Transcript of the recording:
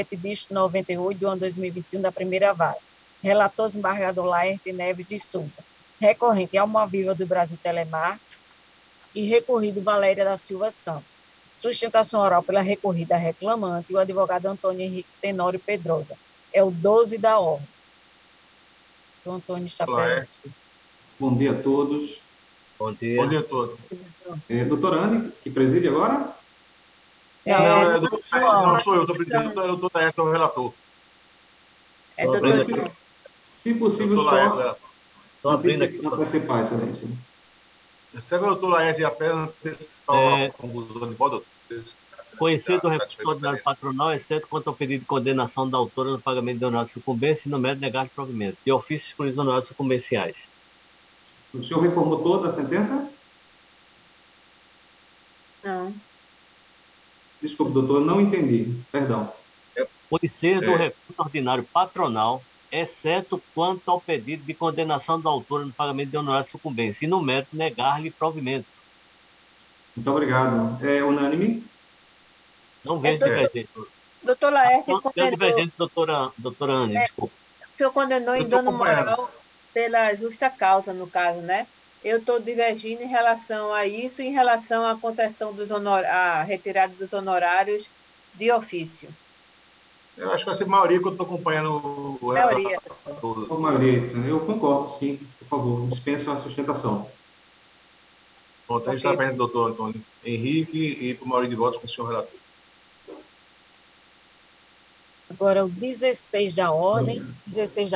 98 do ano 2021 da primeira vara. Relator, desembargador Laerte Neves de Souza. Recorrente, Almoviva do Brasil Telemar e recorrido Valéria da Silva Santos. Sustentação oral pela recorrida reclamante e o advogado Antônio Henrique Tenório Pedrosa. É o 12 da ordem. O Antônio está presente. Bom dia a todos. Bom dia. Bom dia a todos. Doutora Anne, que preside agora? Não sou eu, estou presidindo, é o doutor Laerte, o relator. É doutor João. Se possível, Doutor Laerte, relator. antecipar, excelência. Serve o doutor Laerte apenas antecipar conclusão de voto. Conhecido o recurso ordinário patronal, exceto quanto ao pedido de condenação da autora no pagamento de honorários de sucumbência e no mérito negar de provimento, de ofício excluídos honorários sucumbenciais. O senhor reformou toda a sentença? Não. Desculpe, doutor, não entendi. Perdão. Conhecer do recurso ordinário patronal, exceto quanto ao pedido de condenação da autora no pagamento de honorários de sucumbência e no mérito negar-lhe provimento. Muito obrigado. É unânime? Não vejo divergência. Doutor Laerte Não tem condenou... divergência, doutora Anne, desculpa. O senhor condenou em dano moral pela justa causa, no caso, né? Eu estou divergindo em relação a isso, em relação à concessão dos à retirada dos honorários de ofício. Eu acho que vai ser maioria que eu estou acompanhando o Maioria. A maioria, eu concordo, sim. Por favor, dispenso a sustentação. Pronto, a gente está apenas do doutor Antônio Henrique e por maioria de votos com o senhor relator. Agora, o 16 da ordem, 16